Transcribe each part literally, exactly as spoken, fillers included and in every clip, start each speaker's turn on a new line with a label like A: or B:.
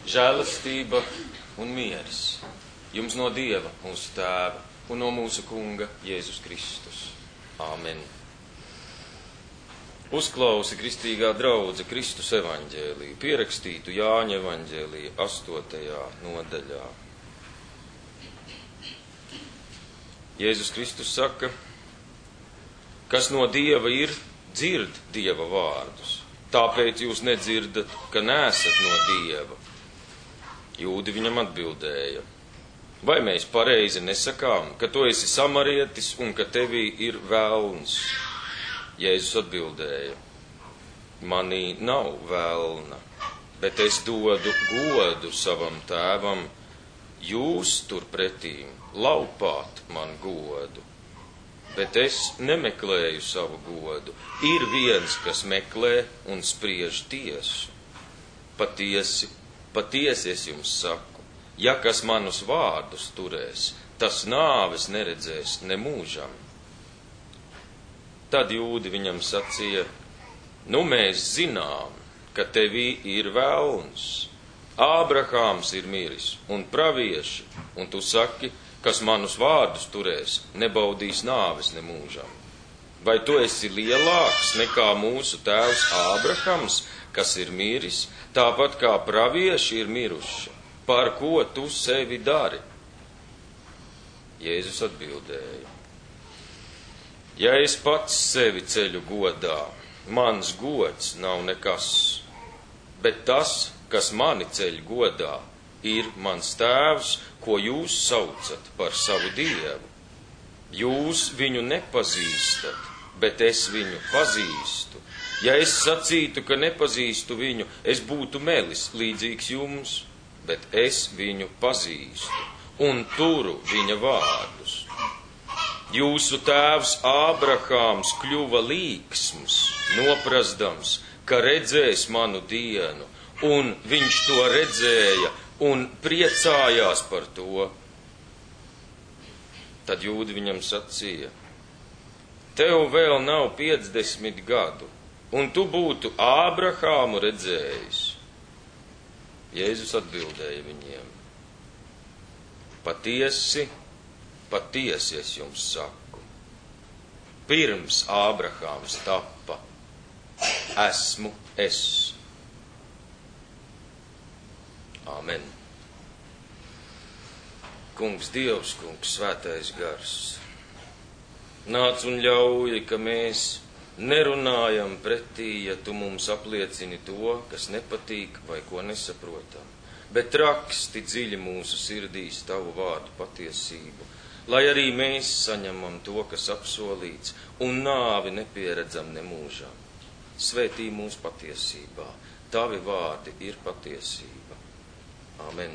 A: žēlastība un miers jums no Dieva, mūsu Tēva, un no mūsu Kunga Jēzus Kristus. Āmen. Uzklausi, kristīgā draudze, Kristus evaņģēliju, pierakstītu Jāņa evaņģēliju astotajā nodaļā. Jēzus Kristus saka, kas no Dieva ir, dzird Dieva vārdus. Tāpēc jūs nedzirdat, ka neesat no Dieva. Jūdi viņam atbildēja, vai mēs pareizi nesakām, ka tu esi samarietis un ka tevī ir velns? Jēzus atbildēja, manī nav velna, bet es dodu godu savam tēvam, jūs turpretīm laupāt man godu, bet es nemeklēju savu godu. Ir viens, kas meklē un spriež tiesu. Patiesi, patiesi es jums saku, ja kas manus vārdus turēs, tas nāves neredzēs nemūžam. Tad jūdi viņam sacīja, nu mēs zinām, ka tevī ir velns. Ābrahāms ir miris un pravieši, un tu saki, kas manus vārdus turēs, nebaudīs nāves nemūžam. Vai tu esi lielāks nekā mūsu tēvs Ābrahams, kas ir miris, tāpat kā pravieši ir miruši? Par ko tu sevi dari? Jēzus atbildēja, ja es pats sevi ceļu godā, mans gods nav nekas, bet tas, kas mani ceļ godā, ir mans tēvs, ko jūs saucat par savu Dievu. Jūs viņu nepazīstat, bet es viņu pazīstu. Ja es sacītu, ka nepazīstu viņu, es būtu melis līdzīgs jums, bet es viņu pazīstu un turu viņa vārdus. Jūsu tēvs Ābrahāms kļuva līksms, noprasdams, ka redzēs manu dienu, un viņš to redzēja un priecājās par to. Tad jūdi viņam sacīja, tev vēl nav piecdesmit gadu, un tu būtu Ābrahāmu redzējis. Jēzus atbildēja viņiem, patiesi, patiesi es jums saku, pirms Ābrahāms tappa, esmu es. Āmen. Kungs Dievs, kungs svētais gars, nāc un ļauj, ka mēs nerunājam pretī, ja tu mums apliecini to, kas nepatīk vai ko nesaprotam, bet raksti dziļi mūsu sirdīs tavu vārdu patiesību, lai arī mēs saņemam to, kas apsolīts, un nāvi nepieredzam nemūžam. Svētī mūs patiesībā, tavi vārdi ir patiesība. Āmen.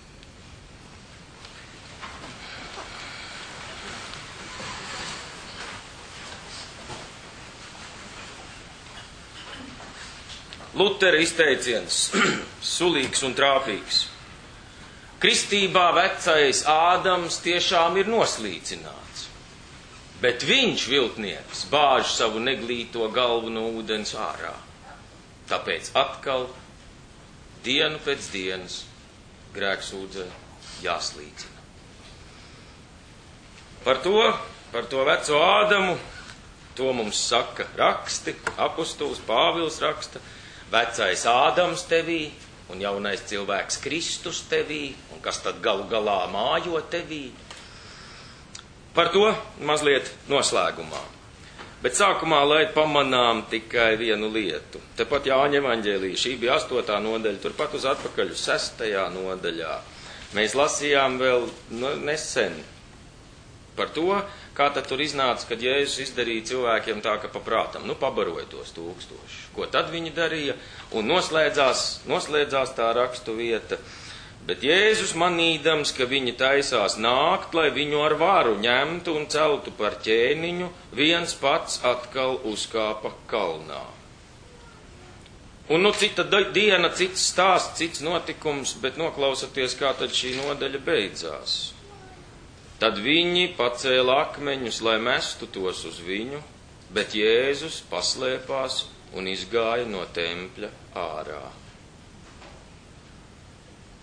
A: Lutera izteiciens, sulīgs un trāpīgs. Kristībā vecais Ādams tiešām ir noslīcināts, bet viņš, viltnieks, bāž savu neglīto galvu no ūdens ārā. Tāpēc atkal, dienu pēc dienas, grēksūdzē jāslīcina. Par to, par to veco Ādamu, to mums saka raksti, apostols Pāvils raksta, vecais Ādams tevī un jaunais cilvēks Kristus tevī, un kas tad galu galā mājo tevī. Par to mazliet noslēgumā. Bet sākumā, lai pamanām tikai vienu lietu. Tepat Jāņa evaņģēlija, šī bija astotā nodaļa, turpat uz atpakaļ uz sestajā nodaļā. Mēs lasījām vēl nu, nesen par to, kā tad tur iznāca, kad Jēzus izdarīja cilvēkiem tā, ka paprātam, nu pabaroja tos tūkstošus. Ko tad viņi darīja? Un noslēdzās, noslēdzās tā rakstu vieta. Bet Jēzus manīdams, ka viņi taisās nākt, lai viņu ar varu ņemtu un celtu par ķēniņu, viens pats atkal uzkāpa kalnā. Un nu cita diena, cits stāsts, cits notikums, bet noklausaties, kā tad šī nodaļa beidzās. Tad viņi pacēla akmeņus, lai mestu tos uz viņu, bet Jēzus paslēpās un izgāja no tempļa ārā.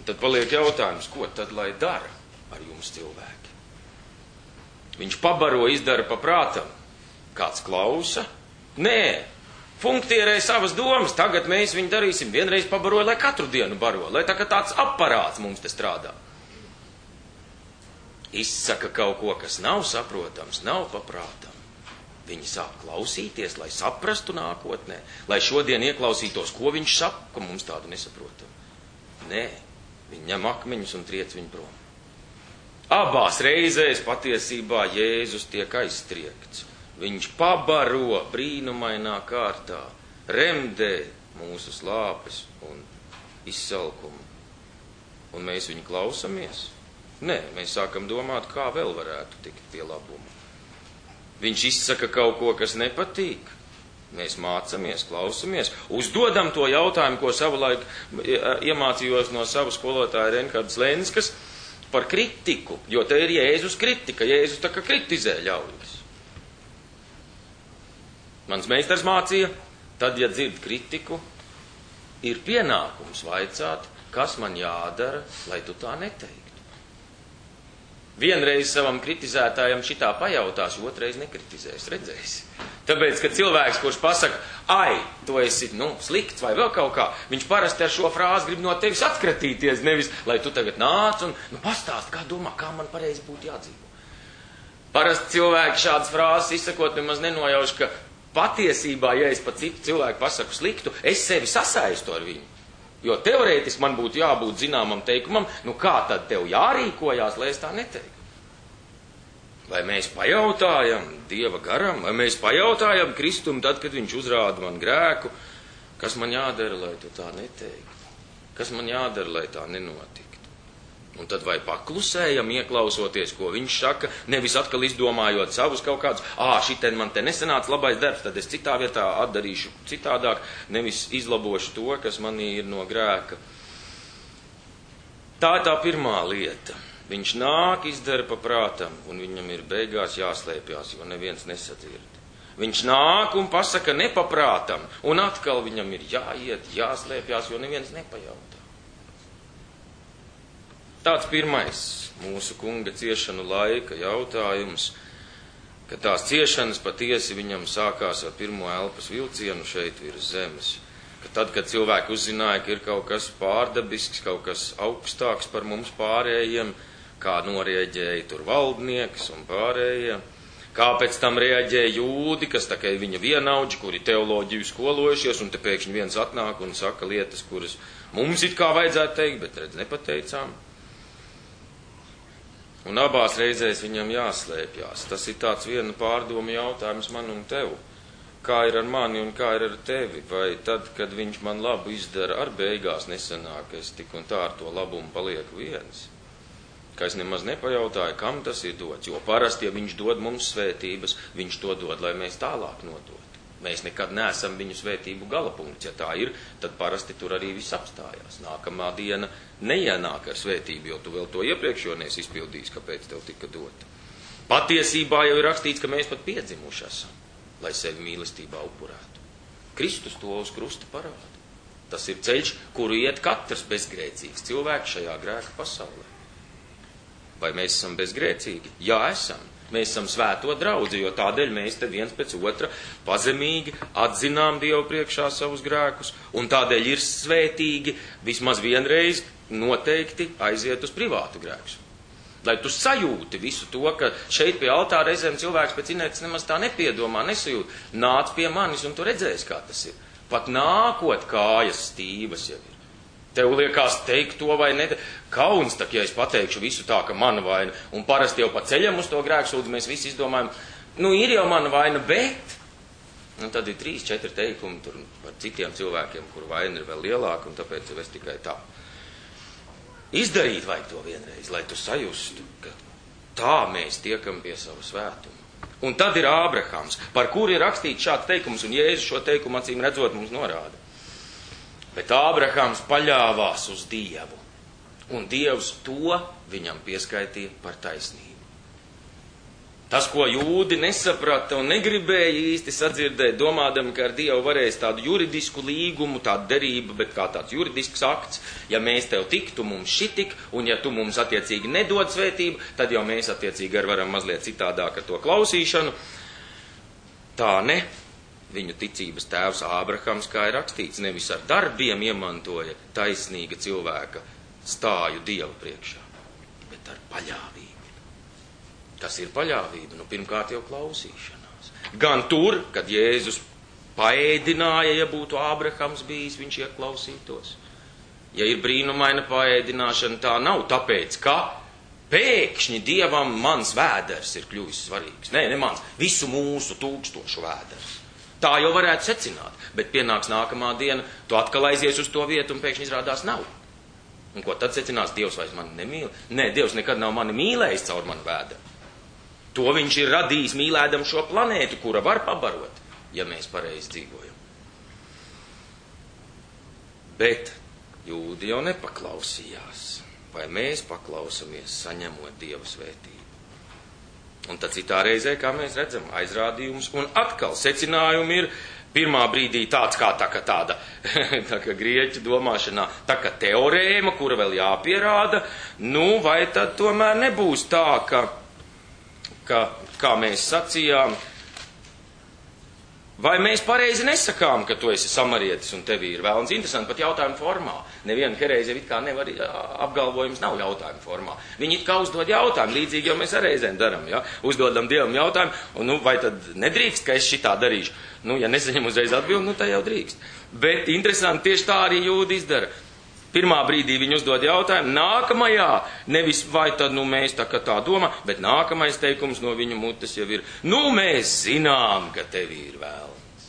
A: Un tad paliek jautājums, ko tad lai dara ar jums cilvēki? Viņš pabaro, izdara pa prātam. Kāds klausa? Nē, funktierē savas domas. Tagad mēs viņu darīsim. Vienreiz pabaroja, lai katru dienu baro. Lai tā kā tāds aparāts mums te strādā. Izsaka kaut ko, kas nav saprotams, nav paprātam. Viņi sāk klausīties, lai saprastu nākotnē, lai šodien ieklausītos, ko viņš saka, ka mums tādu nesaprotam. Nē, viņi ņem akmeņus un triec viņu prom. Abās reizēs patiesībā Jēzus tiek aizstriekts. Viņš pabaro brīnumainā kārtā, remdē mūsu slāpes un izsalkumu. Un mēs viņu klausamies? Nē, mēs sākam domāt, kā vēl varētu tikt pie labuma. Viņš izsaka kaut ko, kas nepatīk. Mēs mācamies, klausamies, uzdodam to jautājumu, ko savulaik iemācījos no savu skolotāja Renhards Lenskas par kritiku, jo te ir Jēzus kritika, Jēzus tā kā kritizē ļaudis. Mans meistars mācīja, tad, ja dzird kritiku, ir pienākums vaicāt, kas man jādara, lai tu tā neteiktu. Vienreiz savam kritizētājam šitā pajautās, otrais nekritizēs, redzēsi. Tāpēc, ka cilvēks, kurš pasaka, ai, tu esi, nu, slikts vai vēl kaut kā, viņš parasti ar šo frāzi grib no tevis atkratīties, nevis, lai tu tagad nāc un, nu, pastāst, kā domā, kā man pareizi būtu jādzīvo. Parasti cilvēki šādas frāzes izsakot nemaz nenojauš, ka patiesībā, ja es pa citu cilvēku pasaku sliktu, es sevi sasaistu ar viņu. Jo teorētiski man būtu jābūt zināmam teikumam, nu kā tad tev jārīkojās, lai es tā neteiktu? Vai mēs pajautājam Dieva garam, vai mēs pajautājam Kristum tad, kad viņš uzrāda man grēku, kas man jādara, lai tu tā neteiktu? Kas man jādara, lai tā nenotiktu? Un tad vai paklusējam, ieklausoties, ko viņš saka, nevis atkal izdomājot savus kaut kādus, ā, šitien man te nesanāca labais darbs, tad es citā vietā atdarīšu citādāk, nevis izlabošu to, kas manī ir no grēka. Tā ir tā pirmā lieta. Viņš nāk, izdara pa prātam, un viņam ir beigās jāslēpjās, jo neviens nesadzird. Viņš nāk un pasaka nepaprātam, un atkal viņam ir jāiet, jāslēpjās, jo neviens nepajautā. Tāds pirmais mūsu kunga ciešanu laika jautājums, ka tās ciešanas patiesi viņam sākās ar pirmo elpas vilcienu šeit virs zemes. Ka tad, kad cilvēki uzzināja, ka ir kaut kas pārdabisks, kaut kas augstāks par mums pārējiem, kā norieģēja tur valdnieks un pārējie, kā pēc tam reaģēja jūdi, kas tā kā viņa vienaudži, kuri teoloģiju skolojušies, un te pēkšņi viens atnāk un saka lietas, kuras mums it kā vajadzētu teikt, bet redz nepateicām. Un abās reizēs viņam jāslēpjās. Tas ir tāds viena pārdomu jautājums man un tev. Kā ir ar mani un kā ir ar tevi? Vai tad, kad viņš man labu izdara, ar beigās nesanāk, es tik un tā ar to labumu palieku viens? Ka es nemaz nepajautāju, kam tas ir dots. Jo parasti, ja viņš dod mums svētības, viņš to dod, lai mēs tālāk nodot. Mēs nekad neesam viņu svētību galapunkts. Ja tā ir, tad parasti tur arī viss apstājās. Nākamā diena neienāk ar svētību, jo tu vēl to iepriekš jau neesi izpildījis, kāpēc tev tika dota. Patiesībā jau ir rakstīts, ka mēs pat piedzimuši esam, lai sevi mīlestībā upurētu. Kristus to uz krusta parāda. Tas ir ceļš, kuru iet katrs bezgrēcīgs cilvēks šajā grēka pasaulē. Vai mēs esam bezgrēcīgi? Jā, esam. Mēs esam svēto draudzi, jo tādēļ mēs te viens pēc otra pazemīgi atzinām Dievu priekšā savus grēkus, un tādēļ ir svētīgi vismaz vienreiz noteikti aiziet uz privātu grēkus. Lai tu sajūti visu to, ka šeit pie altāra reizēm cilvēks pēc inerces nemaz tā nepiedomā, nesajūt. Nāc pie manis un tu redzēsi, kā tas ir. Pat nākot kājas stīvas jau ir. Tev liekas teikt to vai ne, kauns, tak, ja es pateikšu visu tā, ka mana vaina, un parasti jau pa ceļam uz to grēksūdzi mēs visi izdomājam, nu ir jau mana vaina, bet, un tad ir trīs, četri teikumi tur par citiem cilvēkiem, kuru vaina ir vēl lielāka, un tāpēc jau es tikai tā. Izdarīt vajag to vienreiz, lai tu sajustu, ka tā mēs tiekam pie savu svētumu. Un tad ir Ābrahams, par kuru ir rakstīts šāds teikums, un Jēzus šo teikumu acīm redzot mums norāda. Bet Ābrahams paļāvās uz Dievu, un Dievs to viņam pieskaitīja par taisnību. Tas, ko jūdi nesaprata un negribēja īsti sadzirdēt, domādami, ka ar Dievu varēs tādu juridisku līgumu, tādu derību, bet kā tāds juridisks akts, ja mēs tev tiktu, mums šitik, un ja tu mums attiecīgi nedod svētību, tad jau mēs attiecīgi ar varam mazliet citādāk ar to klausīšanu. Tā ne. Viņu ticības tēvs Ābrahams, kā ir rakstīts, nevis ar darbiem iemantoja taisnīga cilvēka stāju Dieva priekšā, bet ar paļāvību. Kas ir paļāvība? Nu, pirmkārt jau klausīšanās. Gan tur, kad Jēzus paēdināja, ja būtu Ābrahams bijis, viņš ieklausītos. Ja ir brīnumaina paēdināšana, tā nav tāpēc, ka pēkšņi Dievam mans vēders ir kļuvis svarīgs. Nē, ne mans, visu mūsu tūkstošu vēders. Tā jau varētu secināt, bet pienāks nākamā diena, tu atkal aizies uz to vietu un pēkšņi izrādās nav. Un ko tad secinās? Dievs vairs mani nemīl? Nē, Dievs nekad nav mani mīlējis caur manu vēderu. To viņš ir radījis mīlēdam šo planētu, kura var pabarot, ja mēs pareizi dzīvojam. Bet jūdi jau nepaklausījās, vai mēs paklausamies, saņemot Dieva svētību. Un tad citā reizē, kā mēs redzam, aizrādījums un atkal secinājumi ir pirmā brīdī tāds kā tā, tāda, tā kā grieķu domāšanā, tā kā teorēma, kura vēl jāpierāda, nu vai tad tomēr nebūs tā, ka Kā, kā mēs sacījām, vai mēs pareizi nesakām, ka tu esi samarietis un tevi ir vēlns. Interesanti, pat jautājumu formā. Neviena herēze it kā nevar, apgalvojums nav jautājumu formā. Viņi it kā uzdod jautājumu, līdzīgi jau mēs ar reizēm daram, ja? Uzdodam Dievam jautājumu, un nu, vai tad nedrīkst, ka es šitā darīšu? Nu, ja nesaņem uzreiz atbildi, nu, tā jau drīkst. Bet interesanti, tieši tā arī jūdi izdara. Pirmā brīdī viņi uzdod jautājumu, nākamajā, nevis vai tad nu mēs tā kā tā domā, bet nākamais teikums no viņu mutes jau ir, nu mēs zinām, ka tevi ir vēlns.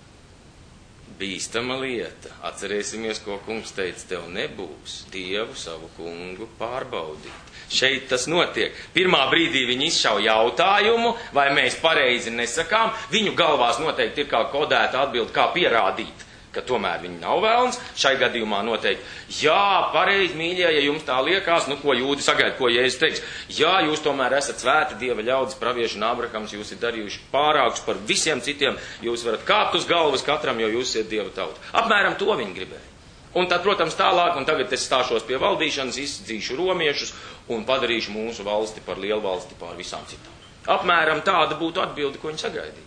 A: Bīstama lieta. Atcerēsimies, ko kungs teica, tev nebūs Dievu savu kungu pārbaudīt. Šeit tas notiek. Pirmā brīdī viņi izšauj jautājumu, vai mēs pareizi nesakām, viņu galvās noteikti ir kā kodēta atbilde, kā pierādīt, ka tomēr viņi nav vēlns. Šai gadījumā noteikti, jā, pareizi, mīļie, ja jums tā liekas, nu, ko jūdi sagaida, ko Jēzus teiks. Jā, jūs tomēr esat svēti Dieva ļaudis, pravieši un Ābrahams, jūs ir darījuši pārākus par visiem citiem, jūs varat kāpt uz galvas katram, jo jūs esat Dieva tauta. Apmēram to viņi gribēja. Un tad, protams, tālāk, un tagad es stāšos pie valdīšanas, izdzīšu romiešus un padarīšu mūsu valsti par lielu valsti pār visām citām. Apmēram tāda būtu atbilde, ko viņi sagaidīja.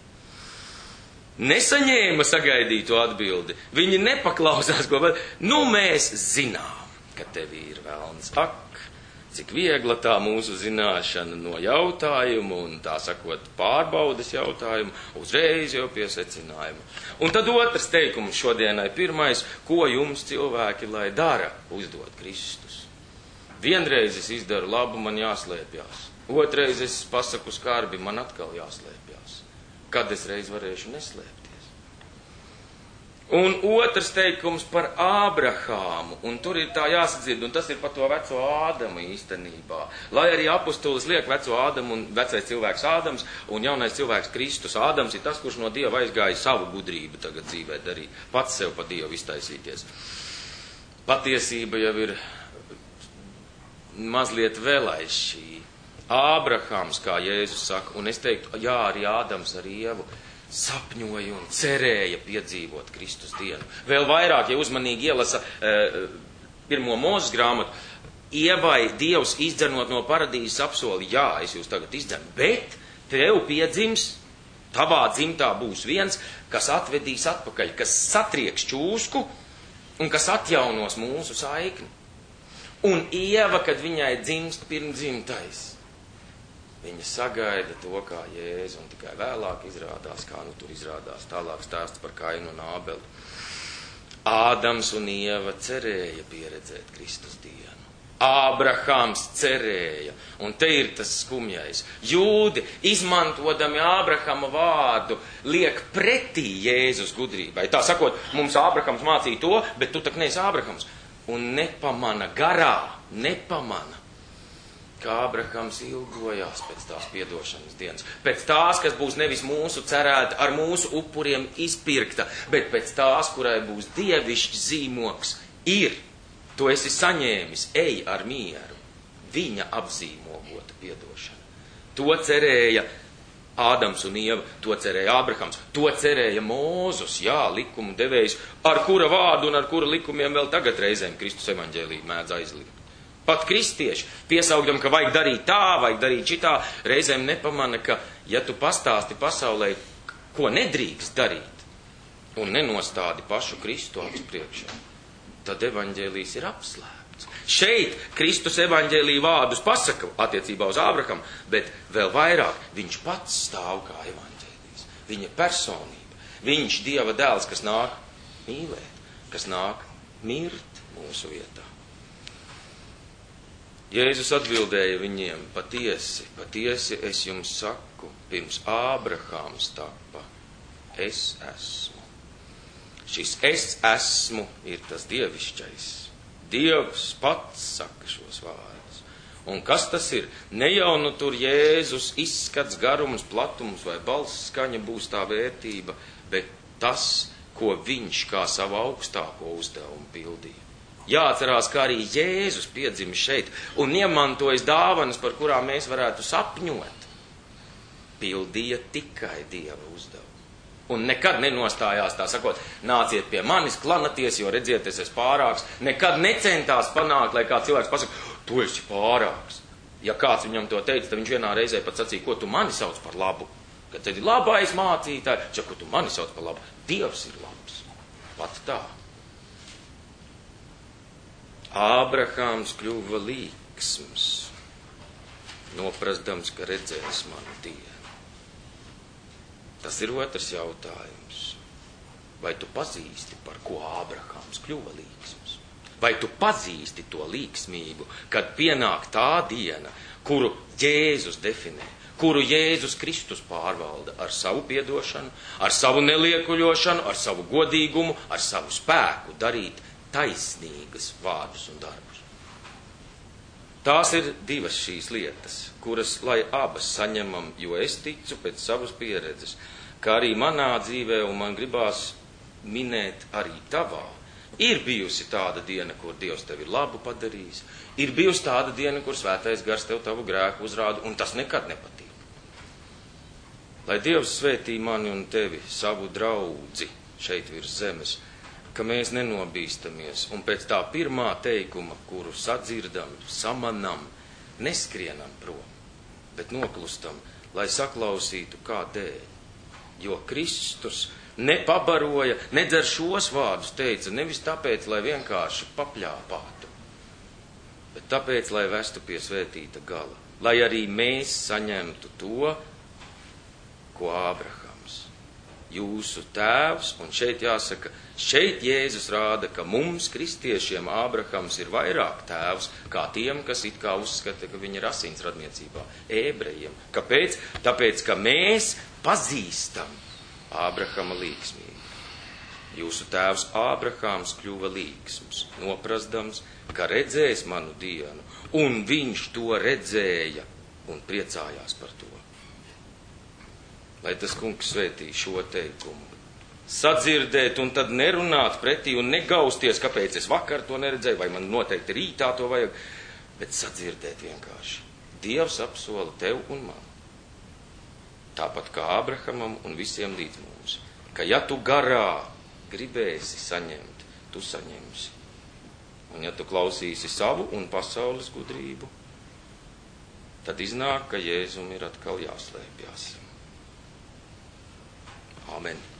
A: Nesaņēma sagaidīto atbildi. Viņi nepaklausās, ko vēl. Nu, mēs zinām, ka tevi ir vēlns. Ak, cik viegla tā mūsu zināšana no jautājumu un tā sakot pārbaudes jautājumu, uzreiz jau pie secinājuma. Un tad otrs teikums šodienai pirmais, ko jums cilvēki lai dara, uzdod Kristus. Vienreiz es izdaru labu, man jāslēpjās. Otrais es pasaku skarbi, man atkal jāslēpjās. Kad es reiz varēšu neslēpties. Un otrs teikums par Ābrahāmu, un tur ir tā jāsadzird, un tas ir par to veco Ādamu īstenībā. Lai arī apustulis liek veco Ādamu un vecais cilvēks Ādams, un jaunais cilvēks Kristus. Ādams ir tas, kurš no Dieva aizgāja savu gudrību tagad dzīvē darīt, pats sev pa Dievu iztaisīties. Patiesība jau ir mazliet vēl aiz šī. Ābrahams, kā Jēzus saka, un es teiktu, jā, arī Ādams ar Ievu sapņoja un cerēja piedzīvot Kristus dienu. Vēl vairāk, ja uzmanīgi ielasa e, pirmo Mūzes grāmatu, Ievai Dievs izdzernot no paradīzes apsoli, jā, es jūs tagad izdzernu, bet tev piedzims, tavā dzimtā būs viens, kas atvedīs atpakaļ, kas satrieks čūsku un kas atjaunos mūsu saikni. Un Ieva, kad viņai dzimst pirmdzimtais, viņa sagaida to, kā Jēzu, un tikai vēlāk izrādās, kā nu tur izrādās tālāk stāsts par Kainu un Ābeli. Ādams un Ieva cerēja pieredzēt Kristus dienu. Ābrahams cerēja, un te ir tas skumjais. Jūdi, izmantodami Ābrahama vārdu, liek pretī Jēzus gudrībai. Tā sakot, mums Ābrahams mācīja to, bet tu tak neesi Ābrahams. Un nepamana garā, nepamana, ka Ābrahams ilgojās pēc tās piedošanas dienas. Pēc tās, kas būs nevis mūsu cerēta, ar mūsu upuriem izpirkta, bet pēc tās, kurai būs dievišķs zīmoks, ir, tu esi saņēmis, ej ar mieru, viņa apzīmogota piedošana. To cerēja Ādams un Ieva, to cerēja Ābrahams, to cerēja Mūzus, jā, likumu devējs, ar kura vārdu un ar kura likumiem vēl tagad reizēm Kristus evaņģēlī mēdz aizliegt. Pat kristieši, piesaugdam, ka vajag darīt tā, vajag darīt šitā, reizēm nepamana, ka, ja tu pastāsti pasaulē, ko nedrīkst darīt, un nenostādi pašu Kristu acu priekšā, tad evaņģēlijs ir apslēpts. Šeit Kristus evaņģēlī vārdus pasaka attiecībā uz Ābrahamu, bet vēl vairāk viņš pats stāv kā evaņģēlijs. Viņa personība, viņš Dieva dēls, kas nāk mīlēt, kas nāk mirt mūsu vietā. Jēzus atbildēja viņiem, patiesi, patiesi es jums saku, pirms Ābrahāms tapa, es esmu. Šis es esmu ir tas dievišķais. Dievs pats saka šos vārdus. Un kas tas ir? Ne jau nu tur Jēzus izskats, garums, platums vai balss skaņa būs tā vērtība, bet tas, ko viņš kā savu augstāko uzdevumu pildīja. Jāatcerās, kā arī Jēzus piedzima šeit un iemantojas dāvanas, par kurām mēs varētu sapņot. Pildīja tikai Dieva uzdevumu. Un nekad nenostājās tā sakot, nāciet pie manis, klanaties, jo redziet, es esmu pārāks. Nekad necentās panākt, lai kāds cilvēks pasaka, tu esi pārāks. Ja kāds viņam to teica, tad viņš vienā reizē pat sacīja, ko tu mani sauc par labu. Kad tad ir labais mācītāji, čak, ko tu mani sauc par labu. Dievs ir labs. Pat tā. Ābrahāms kļuva līksms, noprastams, ka redzēs manu dienu. Tas ir otrs jautājums. Vai tu pazīsti, par ko Ābrahāms kļuva līksms? Vai tu pazīsti to līksmību, kad pienāk tā diena, kuru Jēzus definē, kuru Jēzus Kristus pārvalda ar savu piedošanu, ar savu neliekuļošanu, ar savu godīgumu, ar savu spēku darīt taisnīgas vārdus un darbus. Tās ir divas šīs lietas, kuras, lai abas saņemam, jo es ticu pēc savas pieredzes, kā arī manā dzīvē, un man gribās minēt arī tavā, ir bijusi tāda diena, kur Dievs tevi labu padarījis, ir bijusi tāda diena, kur svētais gars tev tavu grēku uzrāda, un tas nekad nepatīk. Lai Dievs svētī mani un tevi, savu draudzi šeit virs zemes, ka mēs nenobīstamies un pēc tā pirmā teikuma, kuru sadzirdam, samanam, neskrienam prom, bet noklustam, lai saklausītu kādēļ. Jo Kristus nepabaroja, nedzer šos vārdus, teica, nevis tāpēc, lai vienkārši papļāpātu, bet tāpēc, lai vestu pie svētīta gala, lai arī mēs saņemtu to, ko Ābrahams, jūsu tēvs, un šeit jāsaka, šeit Jēzus rāda, ka mums, kristiešiem, Ābrahams ir vairāk tēvs, kā tiem, kas it kā uzskata, ka viņi ir asins radniecībā, ebrejiem. Kāpēc? Tāpēc, ka mēs pazīstam Ābrahama līksmību. Jūsu tēvs Ābrahams kļuva līksms, noprastams, ka redzēs manu dienu, un viņš to redzēja un priecājās par to. Lai tas kungs svētī šo teikumu. Sadzirdēt un tad nerunāt pretī un negausties, kāpēc es vakar to neredzēju, vai man noteikti rītā to vajag, bet sadzirdēt vienkārši. Dievs apsola tev un man, tāpat kā Ābrahamam un visiem līdz mums, ka ja tu garā gribēsi saņemt, tu saņemsi. Un ja tu klausīsi savu un pasaules gudrību, tad iznāk, ka Jēzum ir atkal jāslēpjas. Amen.